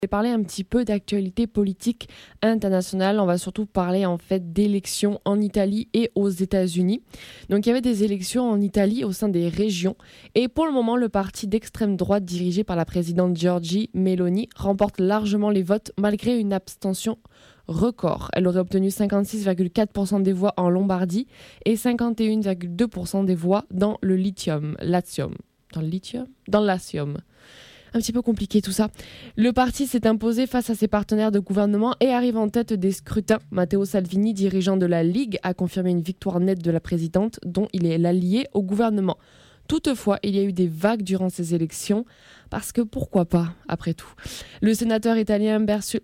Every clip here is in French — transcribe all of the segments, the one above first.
vais parler un petit peu d'actualité politique internationale. On va surtout parler en fait d'élections en Italie et aux États-Unis. Donc il y avait des élections en Italie au sein des régions et pour le moment le parti d'extrême droite dirigé par la présidente Giorgia Meloni remporte largement les votes malgré une abstention record. Elle aurait obtenu 56,4% des voix en Lombardie et 51,2% des voix dans le Latium. Dans le Latium. Un petit peu compliqué tout ça. Le parti s'est imposé face à ses partenaires de gouvernement et arrive en tête des scrutins. Matteo Salvini, dirigeant de la Ligue, a confirmé une victoire nette de la présidente dont il est l'allié au gouvernement. Toutefois, il y a eu des vagues durant ces élections, parce que pourquoi pas, après tout. Le sénateur italien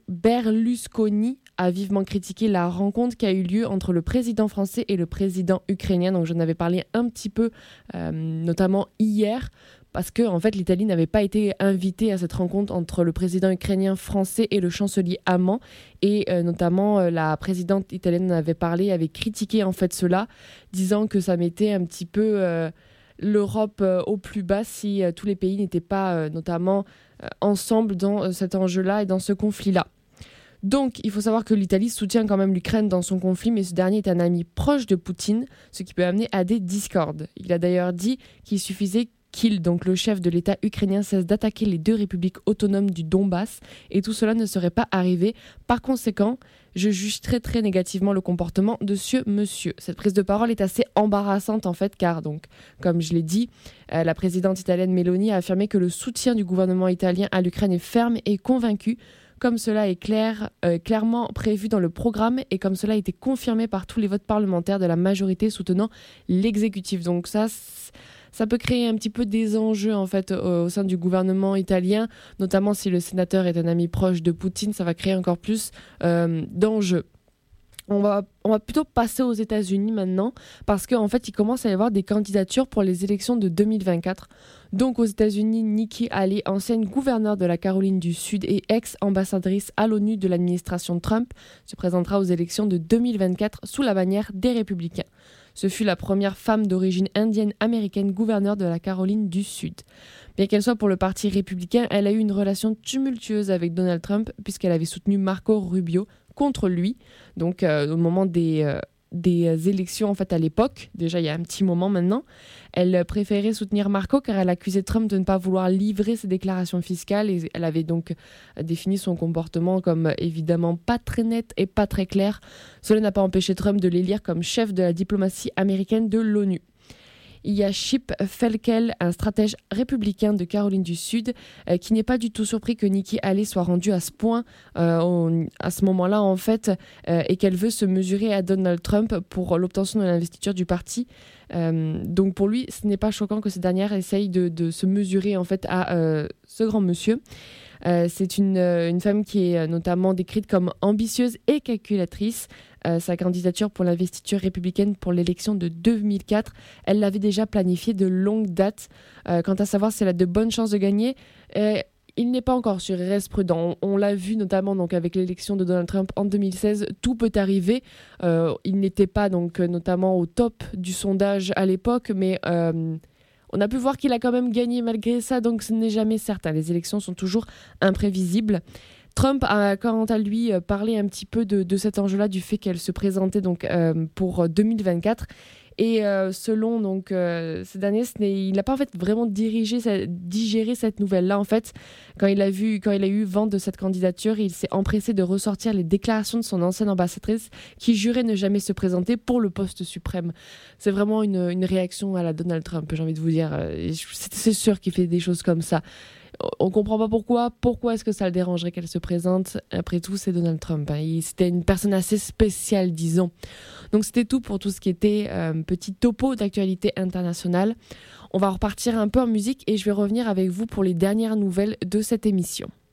Berlusconi a vivement critiqué la rencontre qui a eu lieu entre le président français et le président ukrainien. Donc j'en avais parlé un petit peu, notamment hier, parce que en fait, l'Italie n'avait pas été invitée à cette rencontre entre le président ukrainien français et le chancelier allemand. Et notamment, la présidente italienne avait critiqué en fait cela, disant que ça mettait un petit peu l'Europe au plus bas si tous les pays n'étaient pas notamment ensemble dans cet enjeu-là et dans ce conflit-là. Donc, il faut savoir que l'Italie soutient quand même l'Ukraine dans son conflit, mais ce dernier est un ami proche de Poutine, ce qui peut amener à des discordes. Il a d'ailleurs dit qu'il suffisait donc le chef de l'État ukrainien, cesse d'attaquer les deux républiques autonomes du Donbass, et tout cela ne serait pas arrivé. Par conséquent, je juge très très négativement le comportement de ce monsieur. Cette prise de parole est assez embarrassante en fait, car donc, comme je l'ai dit, la présidente italienne Meloni a affirmé que le soutien du gouvernement italien à l'Ukraine est ferme et convaincu, comme cela est clairement prévu dans le programme et comme cela a été confirmé par tous les votes parlementaires de la majorité soutenant l'exécutif. Donc ça peut créer un petit peu des enjeux en fait au sein du gouvernement italien, notamment si le sénateur est un ami proche de Poutine, ça va créer encore plus d'enjeux. On va plutôt passer aux États-Unis maintenant, parce qu'en fait, il commence à y avoir des candidatures pour les élections de 2024. Donc aux États-Unis, Nikki Haley, ancienne gouverneure de la Caroline du Sud et ex-ambassadrice à l'ONU de l'administration Trump, se présentera aux élections de 2024 sous la bannière des Républicains. Ce fut la première femme d'origine indienne-américaine gouverneure de la Caroline du Sud. Bien qu'elle soit pour le parti républicain, elle a eu une relation tumultueuse avec Donald Trump puisqu'elle avait soutenu Marco Rubio contre lui, donc au moment des élections en fait à l'époque, déjà il y a un petit moment maintenant. Elle préférait soutenir Marco car elle accusait Trump de ne pas vouloir livrer ses déclarations fiscales et elle avait donc défini son comportement comme évidemment pas très net et pas très clair. Cela n'a pas empêché Trump de l'élire comme chef de la diplomatie américaine de l'ONU. Il y a Chip Felkel, un stratège républicain de Caroline du Sud, qui n'est pas du tout surpris que Nikki Haley soit rendue à ce point, à ce moment-là en fait, et qu'elle veut se mesurer à Donald Trump pour l'obtention de l'investiture du parti. Donc pour lui, ce n'est pas choquant que cette dernière essaye de se mesurer en fait à ce grand monsieur. C'est une femme qui est notamment décrite comme ambitieuse et calculatrice. Sa candidature pour l'investiture républicaine pour l'élection de 2004, elle l'avait déjà planifiée de longue date. Quant à savoir si elle a de bonnes chances de gagner, il n'est pas encore sûr, il reste prudent. On l'a vu notamment donc, avec l'élection de Donald Trump en 2016, tout peut arriver. Il n'était pas donc, notamment au top du sondage à l'époque, mais on a pu voir qu'il a quand même gagné malgré ça, donc ce n'est jamais certain. Les élections sont toujours imprévisibles. Trump a quant à lui parlé un petit peu de cet enjeu-là, du fait qu'elle se présentait donc, pour 2024. Et selon donc, ces derniers, il n'a pas en fait vraiment digéré cette nouvelle-là. En fait, quand il a eu vent de cette candidature, il s'est empressé de ressortir les déclarations de son ancienne ambassadrice qui jurait ne jamais se présenter pour le poste suprême. C'est vraiment une réaction à la Donald Trump, j'ai envie de vous dire. C'est sûr qu'il fait des choses comme ça. On comprend pas pourquoi. Pourquoi est-ce que ça le dérangerait qu'elle se présente ? Après tout, c'est Donald Trump. C'était une personne assez spéciale, disons. Donc c'était tout pour tout ce qui était petit topo d'actualité internationale. On va repartir un peu en musique et je vais revenir avec vous pour les dernières nouvelles de cette émission.